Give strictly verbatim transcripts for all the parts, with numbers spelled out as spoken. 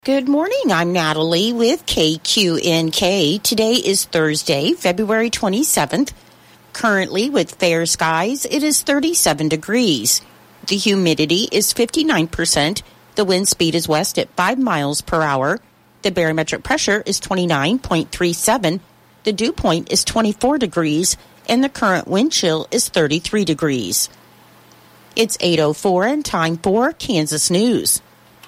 Good morning. I'm Natalie with K Q N K. Today is Thursday, February twenty-seventh. Currently, with fair skies, it is thirty-seven degrees. The humidity is fifty-nine percent. The wind speed is west at five miles per hour. The barometric pressure is twenty-nine point three seven. The dew point is twenty-four degrees, and the current wind chill is thirty-three degrees. It's eight oh four and time for Kansas News.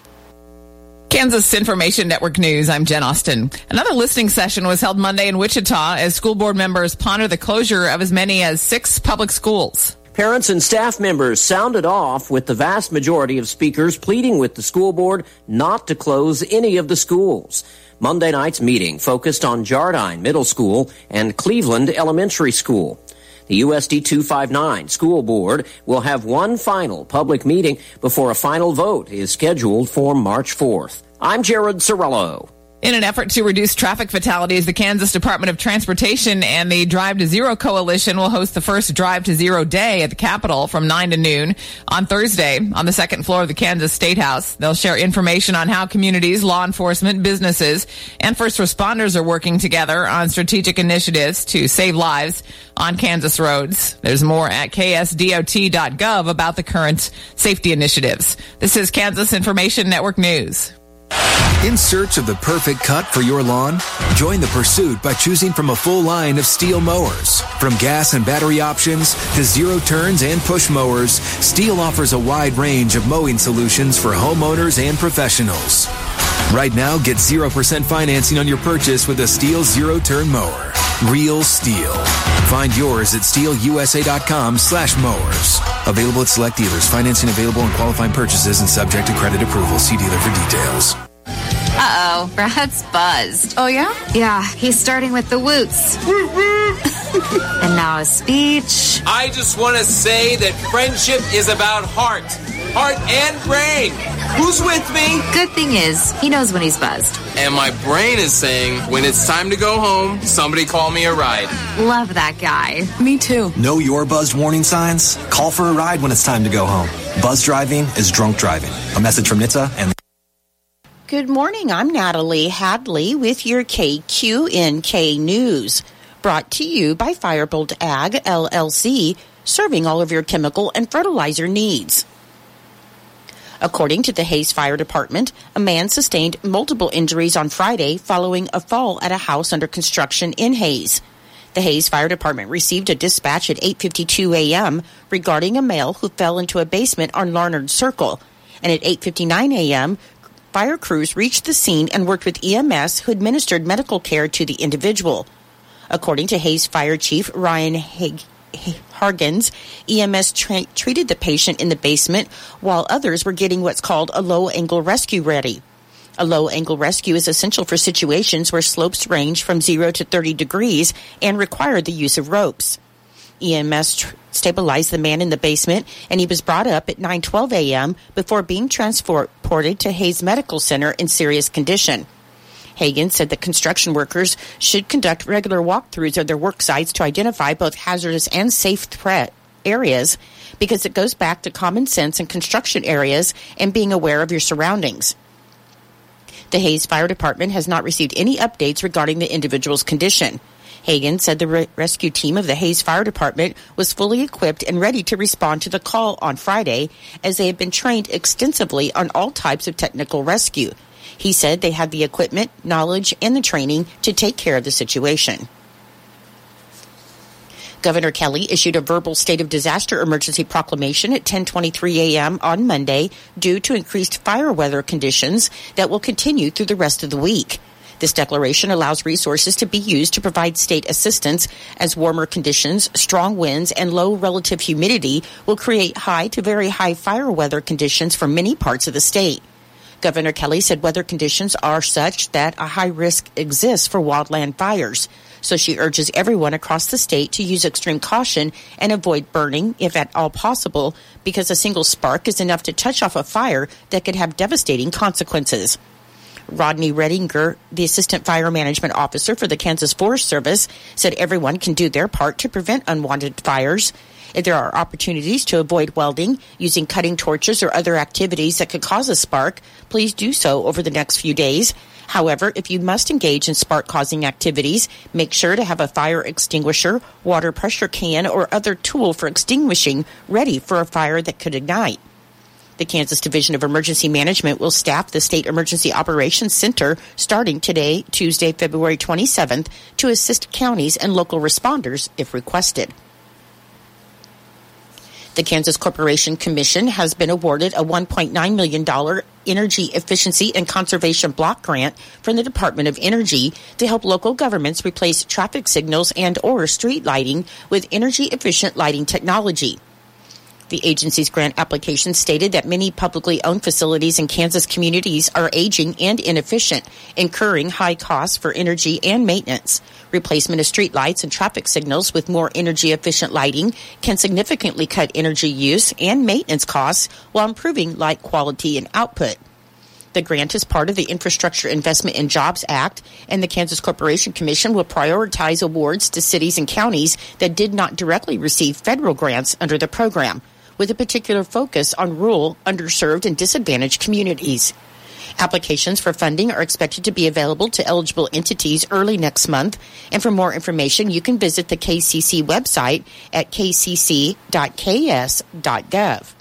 Kansas Information Network News, I'm Jen Austin. Another listening session was held Monday in Wichita as school board members ponder the closure of as many as six public schools. Parents and staff members sounded off with the vast majority of speakers pleading with the school board not to close any of the schools. Monday night's meeting focused on Jardine Middle School and Cleveland Elementary School. The U S D two fifty-nine School Board will have one final public meeting before a final vote is scheduled for March fourth. I'm Jared Sorello. In an effort to reduce traffic fatalities, the Kansas Department of Transportation and the Drive to Zero Coalition will host the first Drive to Zero Day at the Capitol from nine to noon on Thursday on the second floor of the Kansas State House. They'll share information on how communities, law enforcement, businesses, and first responders are working together on strategic initiatives to save lives on Kansas roads. There's more at K S D O T dot gov about the current safety initiatives. This is Kansas Information Network News. In search of the perfect cut for your lawn? Join the pursuit by choosing from a full line of Steel mowers. From gas and battery options to zero turns and push mowers, Steel offers a wide range of mowing solutions for homeowners and professionals. Right now, get zero percent financing on your purchase with a Steel zero-turn mower. Real Steel. Find yours at steel u s a dot com slash mowers. Available at select dealers. Financing available on qualifying purchases and subject to credit approval. See dealer for details. Uh-oh, Brad's buzzed. Oh, yeah? Yeah, he's starting with the woots. And now a speech. I just want to say that friendship is about heart. Heart and brain. Who's with me? Good thing is, he knows when he's buzzed. And my brain is saying, when it's time to go home, somebody call me a ride. Love that guy. Me too. Know your buzzed warning signs? Call for a ride when it's time to go home. Buzz driving is drunk driving. A message from N H T S A and the Good morning. I'm Natalie Hadley with your K Q N K News. Brought to you by Firebolt Ag, L L C, serving all of your chemical and fertilizer needs. According to the Hays Fire Department, a man sustained multiple injuries on Friday following a fall at a house under construction in Hays. The Hays Fire Department received a dispatch at eight fifty-two a.m. regarding a male who fell into a basement on Larnard Circle. And at eight fifty-nine a.m., fire crews reached the scene and worked with E M S, who administered medical care to the individual. According to Hays Fire Chief Ryan Hag- Hargens, E M S tra- treated the patient in the basement while others were getting what's called a low-angle rescue ready. A low-angle rescue is essential for situations where slopes range from zero to thirty degrees and require the use of ropes. E M S tr- stabilized the man in the basement, and he was brought up at nine twelve a.m. before being transported to Hays Medical Center in serious condition. Hagen said that construction workers should conduct regular walkthroughs of their work sites to identify both hazardous and safe threat areas, because it goes back to common sense in construction areas and being aware of your surroundings. The Hays Fire Department has not received any updates regarding the individual's condition. Hagen said the re- rescue team of the Hays Fire Department was fully equipped and ready to respond to the call on Friday, as they have been trained extensively on all types of technical rescue. He said they had the equipment, knowledge, and the training to take care of the situation. Governor Kelly issued a verbal state of disaster emergency proclamation at ten twenty-three a.m. on Monday due to increased fire weather conditions that will continue through the rest of the week. This declaration allows resources to be used to provide state assistance, as warmer conditions, strong winds, and low relative humidity will create high to very high fire weather conditions for many parts of the state. Governor Kelly said weather conditions are such that a high risk exists for wildland fires. So she urges everyone across the state to use extreme caution and avoid burning, if at all possible, because a single spark is enough to touch off a fire that could have devastating consequences. Rodney Redinger, the Assistant Fire Management Officer for the Kansas Forest Service, said everyone can do their part to prevent unwanted fires. If there are opportunities to avoid welding, using cutting torches or other activities that could cause a spark, please do so over the next few days. However, if you must engage in spark-causing activities, make sure to have a fire extinguisher, water pressure can, or other tool for extinguishing ready for a fire that could ignite. The Kansas Division of Emergency Management will staff the State Emergency Operations Center starting today, Tuesday, February twenty-seventh, to assist counties and local responders if requested. The Kansas Corporation Commission has been awarded a one point nine million dollars Energy Efficiency and Conservation Block Grant from the Department of Energy to help local governments replace traffic signals and or street lighting with energy-efficient lighting technology. The agency's grant application stated that many publicly owned facilities in Kansas communities are aging and inefficient, incurring high costs for energy and maintenance. Replacement of street lights and traffic signals with more energy-efficient lighting can significantly cut energy use and maintenance costs while improving light quality and output. The grant is part of the Infrastructure Investment and Jobs Act, and the Kansas Corporation Commission will prioritize awards to cities and counties that did not directly receive federal grants under the program, with a particular focus on rural, underserved, and disadvantaged communities. Applications for funding are expected to be available to eligible entities early next month, and for more information, you can visit the K C C website at k c c dot k s dot gov.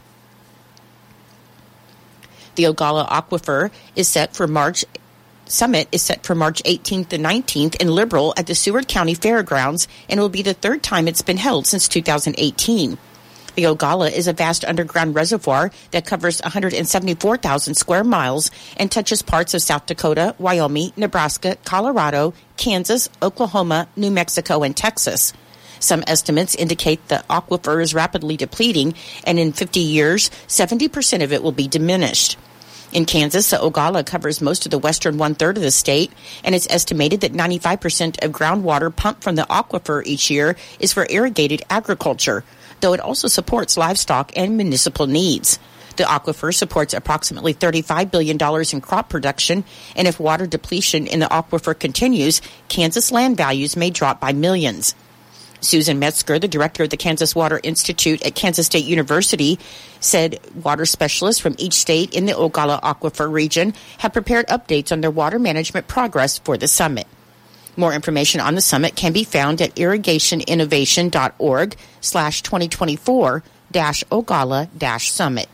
The Ogalla Aquifer is set for March Summit is set for March eighteenth and nineteenth in Liberal at the Seward County Fairgrounds, and will be the third time it's been held since two thousand eighteen. The Ogalla is a vast underground reservoir that covers one hundred seventy-four thousand square miles and touches parts of South Dakota, Wyoming, Nebraska, Colorado, Kansas, Oklahoma, New Mexico, and Texas. Some estimates indicate the aquifer is rapidly depleting, and in fifty years, seventy percent of it will be diminished. In Kansas, the Ogalla covers most of the western one-third of the state, and it's estimated that ninety-five percent of groundwater pumped from the aquifer each year is for irrigated agriculture, though it also supports livestock and municipal needs. The aquifer supports approximately thirty-five billion dollars in crop production, and if water depletion in the aquifer continues, Kansas land values may drop by millions. Susan Metzger, the director of the Kansas Water Institute at Kansas State University, said water specialists from each state in the Ogalla Aquifer region have prepared updates on their water management progress for the summit. More information on the summit can be found at irrigationinnovation.org slash 2024 dash Ogalla dash summit.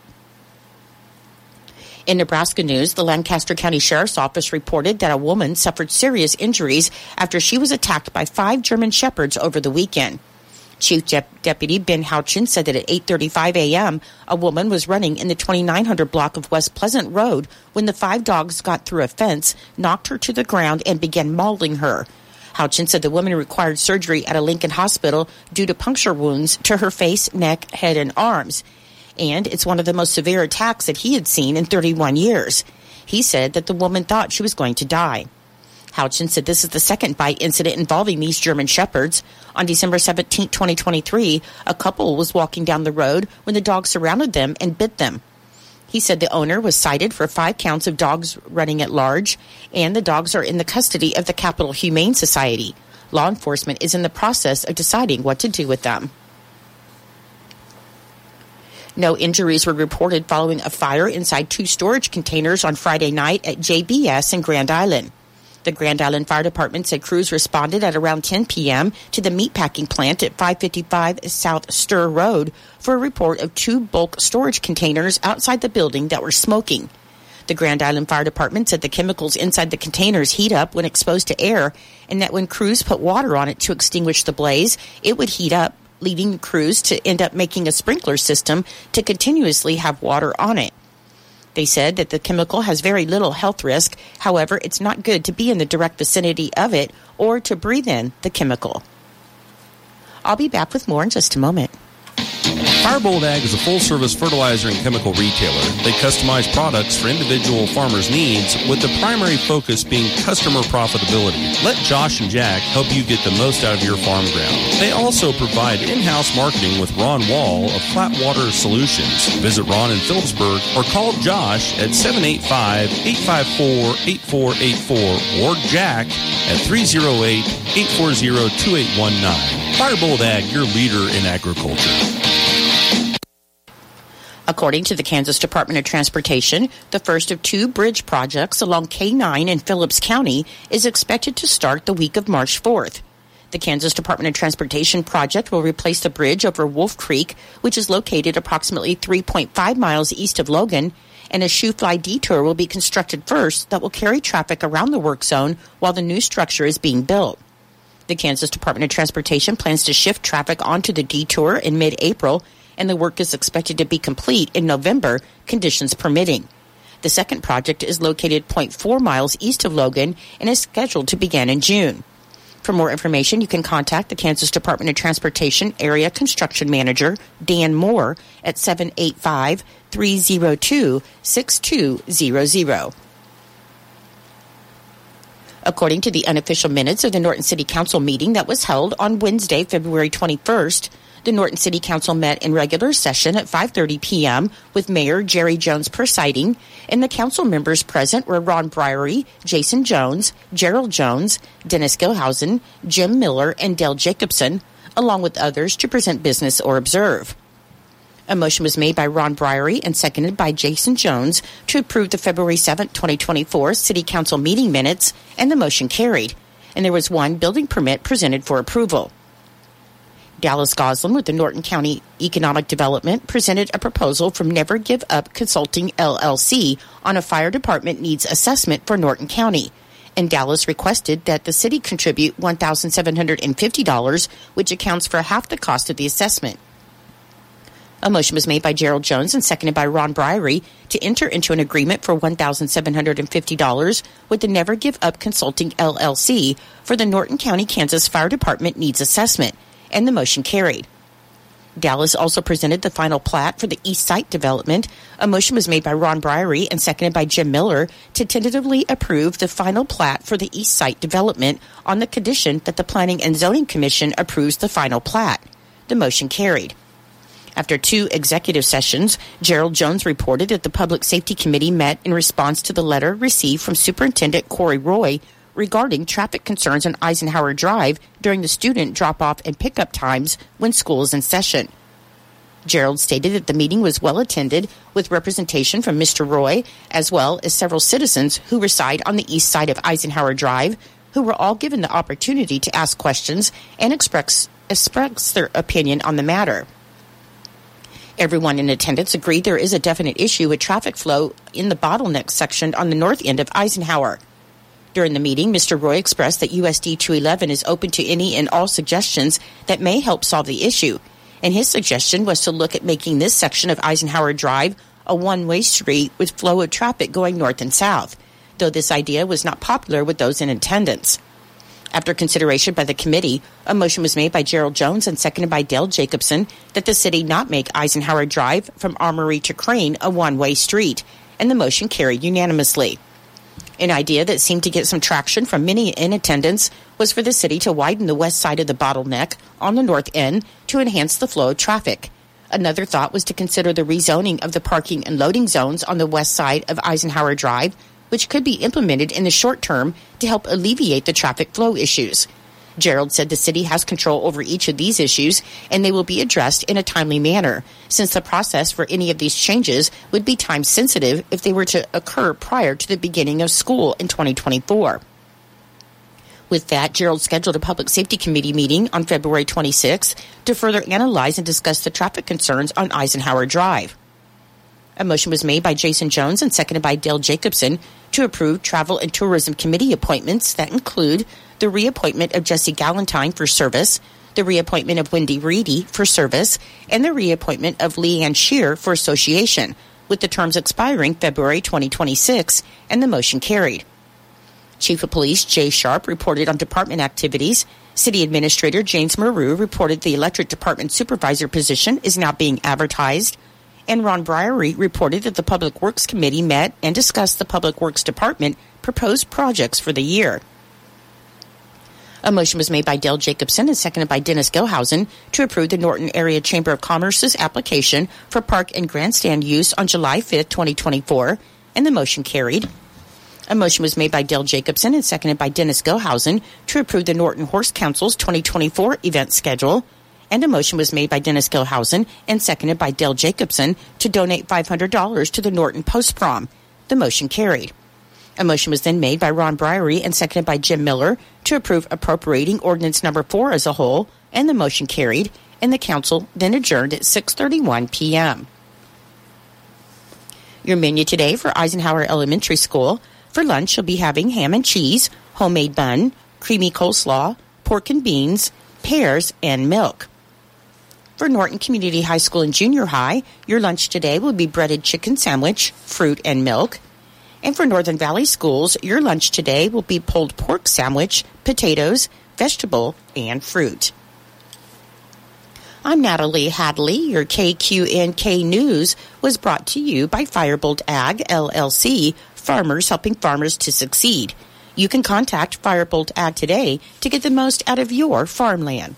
In Nebraska news, the Lancaster County Sheriff's Office reported that a woman suffered serious injuries after she was attacked by five German Shepherds over the weekend. Chief De- Deputy Ben Houchin said that at eight thirty-five a.m., a woman was running in the twenty-nine hundred block of West Pleasant Road when the five dogs got through a fence, knocked her to the ground, and began mauling her. Houchin said the woman required surgery at a Lincoln hospital due to puncture wounds to her face, neck, head, and arms. And it's one of the most severe attacks that he had seen in thirty-one years. He said that the woman thought she was going to die. Houchin said this is the second bite incident involving these German Shepherds. On December seventeenth, twenty twenty-three, a couple was walking down the road when the dog surrounded them and bit them. He said the owner was cited for five counts of dogs running at large, and the dogs are in the custody of the Capital Humane Society. Law enforcement is in the process of deciding what to do with them. No injuries were reported following a fire inside two storage containers on Friday night at J B S in Grand Island. The Grand Island Fire Department said crews responded at around ten p.m. to the meatpacking plant at five fifty-five South Stir Road for a report of two bulk storage containers outside the building that were smoking. The Grand Island Fire Department said the chemicals inside the containers heat up when exposed to air, and that when crews put water on it to extinguish the blaze, it would heat up, leading the crews to end up making a sprinkler system to continuously have water on it. They said that the chemical has very little health risk. However, it's not good to be in the direct vicinity of it or to breathe in the chemical. I'll be back with more in just a moment. Firebolt Ag is a full-service fertilizer and chemical retailer. They customize products for individual farmers' needs, with the primary focus being customer profitability. Let Josh and Jack help you get the most out of your farm ground. They also provide in-house marketing with Ron Wall of Flatwater Solutions. Visit Ron in Phillipsburg or call Josh at seven eight five, eight five four, eight four eight four or Jack at three oh eight, eight four zero, two eight one nine. Firebolt Ag, your leader in agriculture. According to the Kansas Department of Transportation, the first of two bridge projects along K nine in Phillips County is expected to start the week of March fourth. The Kansas Department of Transportation project will replace the bridge over Wolf Creek, which is located approximately three point five miles east of Logan, and a Shoofly detour will be constructed first that will carry traffic around the work zone while the new structure is being built. The Kansas Department of Transportation plans to shift traffic onto the detour in mid-April, and the work is expected to be complete in November, conditions permitting. The second project is located zero point four miles east of Logan and is scheduled to begin in June. For more information, you can contact the Kansas Department of Transportation Area Construction Manager, Dan Moore, at seven eight five, three zero two, six two zero zero. According to the unofficial minutes of the Norton City Council meeting that was held on Wednesday, February twenty-first, the Norton City Council met in regular session at five thirty p.m. with Mayor Jerry Jones presiding, and the council members present were Ron Briery, Jason Jones, Gerald Jones, Dennis Gilhausen, Jim Miller, and Dale Jacobson, along with others to present business or observe. A motion was made by Ron Briery and seconded by Jason Jones to approve the February seventh, twenty twenty-four City Council meeting minutes, and the motion carried, and there was one building permit presented for approval. Dallas Goslin with the Norton County Economic Development presented a proposal from Never Give Up Consulting, L L C, on a fire department needs assessment for Norton County, and Dallas requested that the city contribute one thousand seven hundred fifty dollars, which accounts for half the cost of the assessment. A motion was made by Gerald Jones and seconded by Ron Briery to enter into an agreement for one thousand seven hundred fifty dollars with the Never Give Up Consulting, L L C, for the Norton County, Kansas Fire Department needs assessment, and the motion carried. Dallas also presented the final plat for the East Site development. A motion was made by Ron Briery and seconded by Jim Miller to tentatively approve the final plat for the East Site development on the condition that the Planning and Zoning Commission approves the final plat. The motion carried. After two executive sessions, Gerald Jones reported that the Public Safety Committee met in response to the letter received from Superintendent Corey Roy regarding traffic concerns on Eisenhower Drive during the student drop-off and pickup times when school is in session. Gerald stated that the meeting was well attended with representation from Mister Roy, as well as several citizens who reside on the east side of Eisenhower Drive, who were all given the opportunity to ask questions and express, express their opinion on the matter. Everyone in attendance agreed there is a definite issue with traffic flow in the bottleneck section on the north end of Eisenhower. During the meeting, Mister Roy expressed that U S D two eleven is open to any and all suggestions that may help solve the issue, and his suggestion was to look at making this section of Eisenhower Drive a one-way street with flow of traffic going north and south, though this idea was not popular with those in attendance. After consideration by the committee, a motion was made by Gerald Jones and seconded by Dale Jacobson that the city not make Eisenhower Drive from Armory to Crane a one-way street, and the motion carried unanimously. An idea that seemed to get some traction from many in attendance was for the city to widen the west side of the bottleneck on the north end to enhance the flow of traffic. Another thought was to consider the rezoning of the parking and loading zones on the west side of Eisenhower Drive, which could be implemented in the short term to help alleviate the traffic flow issues. Gerald said the city has control over each of these issues, and they will be addressed in a timely manner, since the process for any of these changes would be time sensitive if they were to occur prior to the beginning of school in twenty twenty-four. With that, Gerald scheduled a Public Safety Committee meeting on February twenty-sixth to further analyze and discuss the traffic concerns on Eisenhower Drive. A motion was made by Jason Jones and seconded by Dale Jacobson to approve Travel and Tourism Committee appointments that include the reappointment of Jesse Galentine for service, the reappointment of Wendy Reedy for service, and the reappointment of Leanne Shear for association, with the terms expiring February twenty twenty-six, and the motion carried. Chief of Police Jay Sharp reported on department activities. City Administrator James Maru reported the Electric Department Supervisor position is now being advertised. And Ron Briery reported that the Public Works Committee met and discussed the Public Works Department proposed projects for the year. A motion was made by Dale Jacobson and seconded by Dennis Gilhausen to approve the Norton Area Chamber of Commerce's application for park and grandstand use on July fifth, twenty twenty-four, and the motion carried. A motion was made by Dale Jacobson and seconded by Dennis Gilhausen to approve the Norton Horse Council's twenty twenty-four event schedule, And a motion was made by Dennis Gilhausen and seconded by Dale Jacobson to donate five hundred dollars to the Norton Post Prom. The motion carried. A motion was then made by Ron Briery and seconded by Jim Miller to approve appropriating ordinance number four as a whole, and the motion carried, and the council then adjourned at six thirty-one p.m. Your menu today for Eisenhower Elementary School. For lunch, you'll be having ham and cheese, homemade bun, creamy coleslaw, pork and beans, pears, and milk. For Norton Community High School and Junior High, your lunch today will be breaded chicken sandwich, fruit, and milk. And for Northern Valley Schools, your lunch today will be pulled pork sandwich, potatoes, vegetable, and fruit. I'm Natalie Hadley. Your K Q N K News was brought to you by Firebolt Ag, L L C, farmers helping farmers to succeed. You can contact Firebolt Ag today to get the most out of your farmland.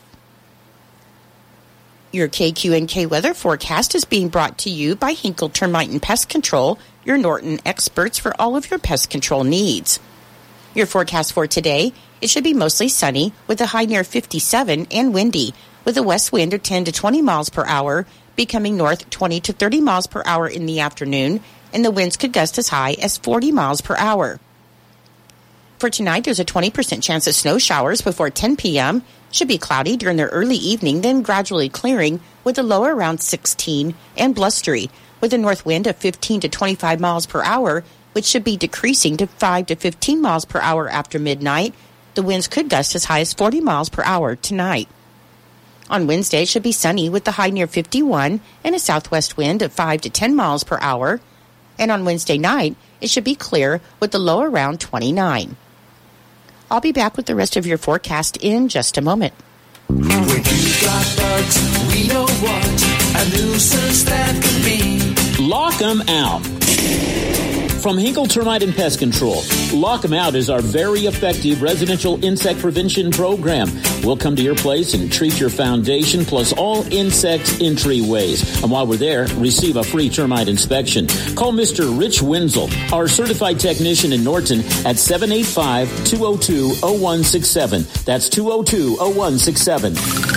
Your K Q N K weather forecast is being brought to you by Hinkle Termite and Pest Control, your Norton experts for all of your pest control needs. Your forecast for today, it should be mostly sunny with a high near fifty-seven and windy, with a west wind of ten to twenty miles per hour, becoming north twenty to thirty miles per hour in the afternoon, and the winds could gust as high as forty miles per hour. For tonight, there's a twenty percent chance of snow showers before ten p.m. Should be cloudy during the early evening, then gradually clearing with a low around sixteen and blustery, with a north wind of fifteen to twenty-five miles per hour, which should be decreasing to five to fifteen miles per hour after midnight. The winds could gust as high as forty miles per hour tonight. On Wednesday, it should be sunny with the high near fifty-one and a southwest wind of five to ten miles per hour. And on Wednesday night, it should be clear with the low around twenty-nine. I'll be back with the rest of your forecast in just a moment. When you got bugs, we know what a nuisance that can be. Lock 'em out. From Hinkle Termite and Pest Control, Lock 'em Out is our very effective residential insect prevention program. We'll come to your place and treat your foundation plus all insect entryways. And while we're there, receive a free termite inspection. Call Mister Rich Wenzel, our certified technician in Norton, at seven eight five, two oh two, oh one six seven. That's two oh two, oh one six seven.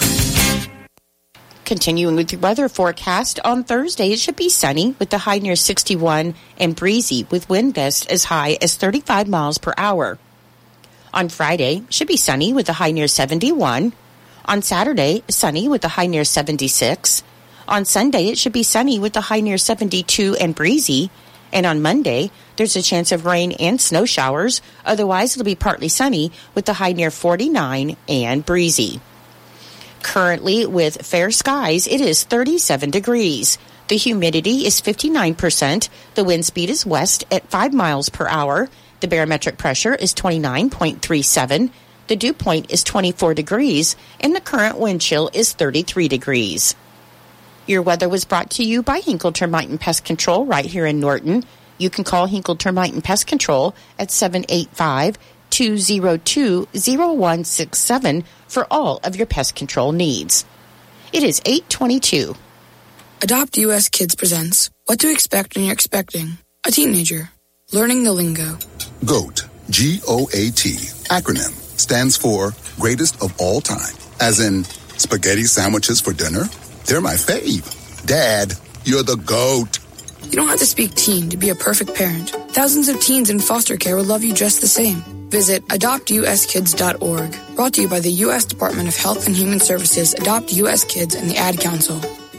Continuing with your weather forecast, on Thursday it should be sunny with the high near sixty-one and breezy with wind gusts as high as thirty-five miles per hour. On Friday, it should be sunny with a high near seventy-one. On Saturday, sunny with a high near seventy-six. On Sunday, it should be sunny with a high near seventy-two and breezy. And on Monday, there's a chance of rain and snow showers. Otherwise, it'll be partly sunny with the high near forty-nine and breezy. Currently, with fair skies, it is thirty-seven degrees. The humidity is fifty-nine percent. The wind speed is west at five miles per hour. The barometric pressure is twenty-nine point three seven. The dew point is twenty-four degrees. And the current wind chill is thirty-three degrees. Your weather was brought to you by Hinkle Termite and Pest Control right here in Norton. You can call Hinkle Termite and Pest Control at seven eight five, two oh two, oh one six seven for all of your pest control needs. It is eight twenty-two. Adopt U S Kids presents What to Expect When You're Expecting a Teenager. Learning the lingo. GOAT, G O A T, acronym, stands for Greatest of All Time. As in, spaghetti sandwiches for dinner? They're my fave. Dad, you're the GOAT. You don't have to speak teen to be a perfect parent. Thousands of teens in foster care will love you just the same. Visit adopt u s kids dot org. Brought to you by the U S Department of Health and Human Services, Adopt U S Kids, and the Ad Council.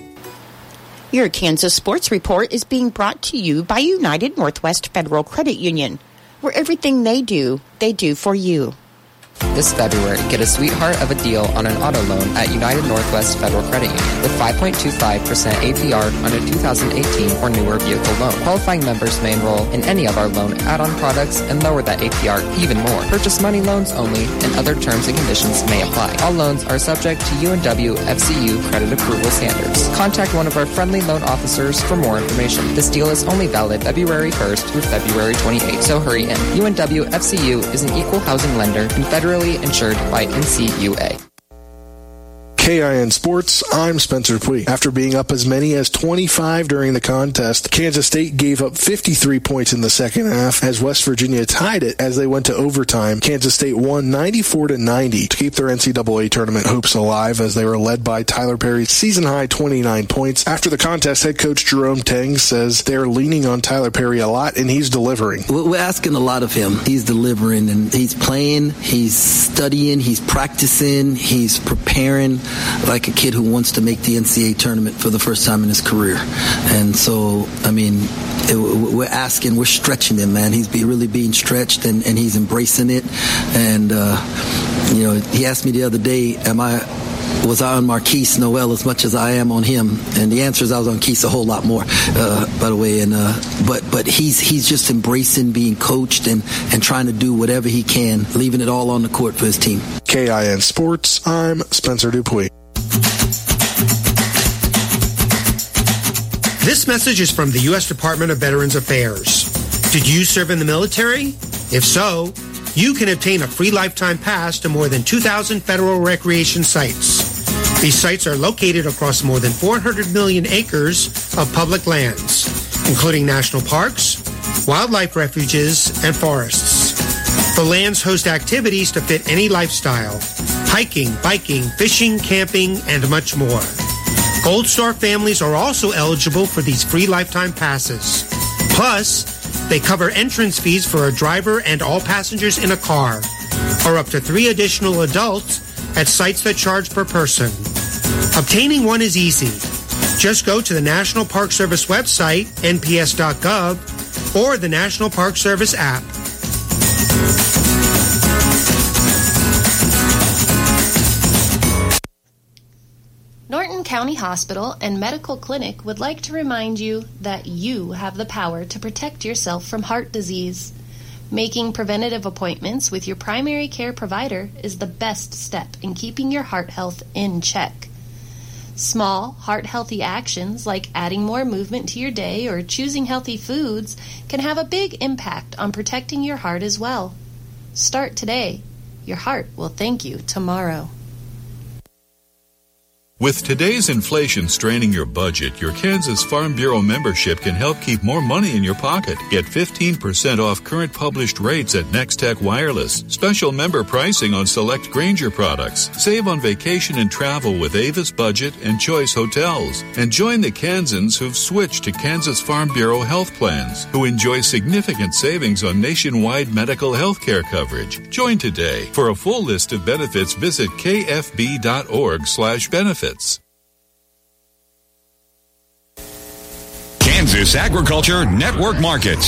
Your Kansas Sports Report is being brought to you by United Northwest Federal Credit Union, where everything they do, they do for you. This February, get a sweetheart of a deal on an auto loan at United Northwest Federal Credit Union with five point two five percent A P R on a two thousand eighteen or newer vehicle loan. Qualifying members may enroll in any of our loan add-on products and lower that A P R even more. Purchase money loans only, and other terms and conditions may apply. All loans are subject to U N W F C U credit approval standards. Contact one of our friendly loan officers for more information. This deal is only valid February first through February twenty-eighth, so hurry in. U N W F C U is an equal housing lender and federally insured by N C U A. K I N Sports, I'm Spencer Puig. After being up as many as twenty-five during the contest, Kansas State gave up fifty-three points in the second half as West Virginia tied it as they went to overtime. Kansas State won ninety-four to ninety to keep their N C double A tournament hopes alive as they were led by Tyler Perry's season-high twenty-nine points. After the contest, head coach Jerome Tang says they're leaning on Tyler Perry a lot, and he's delivering. We're asking a lot of him. He's delivering, and he's playing, he's studying, he's practicing, he's preparing like a kid who wants to make the N C double A tournament for the first time in his career. And so, I mean, it, we're asking, we're stretching him, man. He's be really being stretched, and, and he's embracing it. And, uh, you know, he asked me the other day, am I... was I on Marquise Noel as much as I am on him? And the answer is I was on Keith a whole lot more, uh, by the way. And uh, but but he's he's just embracing being coached and, and trying to do whatever he can, leaving it all on the court for his team. K I N Sports, I'm Spencer Dupuis. This message is from the U S Department of Veterans Affairs. Did you serve in the military? If so, you can obtain a free lifetime pass to more than two thousand federal recreation sites. These sites are located across more than four hundred million acres of public lands, including national parks, wildlife refuges, and forests. The lands host activities to fit any lifestyle: hiking, biking, fishing, camping, and much more. Gold Star families are also eligible for these free lifetime passes. Plus, they cover entrance fees for a driver and all passengers in a car, or up to three additional adults at sites that charge per person. Obtaining one is easy. Just go to the National Park Service website, N P S dot gov, or the National Park Service app. Norton County Hospital and Medical Clinic would like to remind you that you have the power to protect yourself from heart disease. Making preventative appointments with your primary care provider is the best step in keeping your heart health in check. Small, heart-healthy actions like adding more movement to your day or choosing healthy foods can have a big impact on protecting your heart as well. Start today. Your heart will thank you tomorrow. With today's inflation straining your budget, your Kansas Farm Bureau membership can help keep more money in your pocket. Get fifteen percent off current published rates at Nextech Wireless. Special member pricing on select Grainger products. Save on vacation and travel with Avis Budget and Choice Hotels. And join the Kansans who've switched to Kansas Farm Bureau health plans, who enjoy significant savings on nationwide medical health care coverage. Join today. For a full list of benefits, visit k f b dot org slash benefits. Kansas Agriculture Network Markets.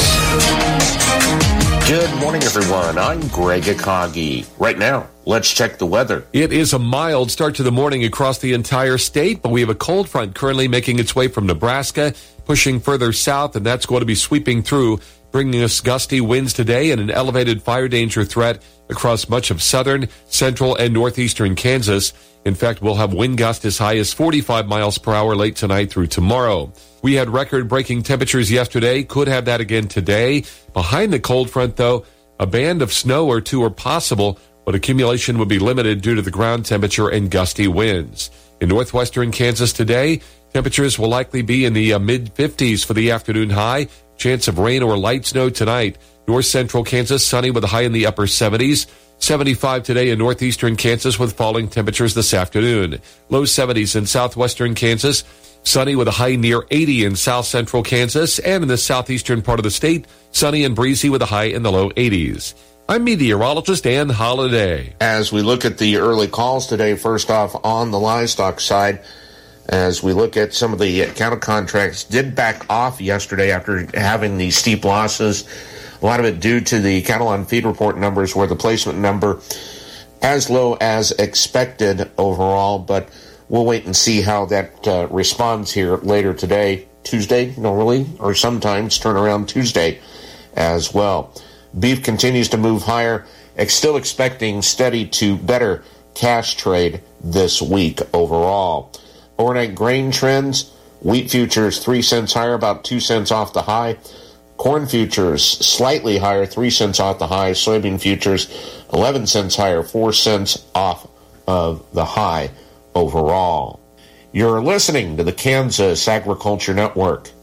Good morning, everyone. I'm Greg Akagi. Right now, let's check the weather. It is a mild start to the morning across the entire state, but we have a cold front currently making its way from Nebraska, pushing further south, and that's going to be sweeping through, bringing us gusty winds today and an elevated fire danger threat across much of southern, central, and northeastern Kansas. In fact, we'll have wind gusts as high as forty-five miles per hour late tonight through tomorrow. We had record-breaking temperatures yesterday, could have that again today. Behind the cold front, though, a band of snow or two are possible, but accumulation would be limited due to the ground temperature and gusty winds. In northwestern Kansas today, temperatures will likely be in the uh, mid-fifties for the afternoon high. Chance of rain or light snow tonight. North central Kansas, sunny with a high in the upper seventies. seventy-five today in northeastern Kansas with falling temperatures this afternoon. Low seventies in southwestern Kansas. Sunny with a high near eighty in south central Kansas. And in the southeastern part of the state, sunny and breezy with a high in the low eighties. I'm meteorologist Ann Holiday. As we look at the early calls today, first off on the livestock side, as we look at some of the cattle contracts, did back off yesterday after having these steep losses. A lot of it due to the cattle on feed report numbers, where the placement number as low as expected overall, but we'll wait and see how that uh, responds here later today, Tuesday, normally, or sometimes turn around Tuesday as well. Beef continues to move higher, still expecting steady to better cash trade this week overall. Overnight grain trends, wheat futures three cents higher, about two cents off the high. Corn futures slightly higher, three cents off the high. Soybean futures eleven cents higher, four cents off of the high overall. You're listening to the Kansas Agriculture Network.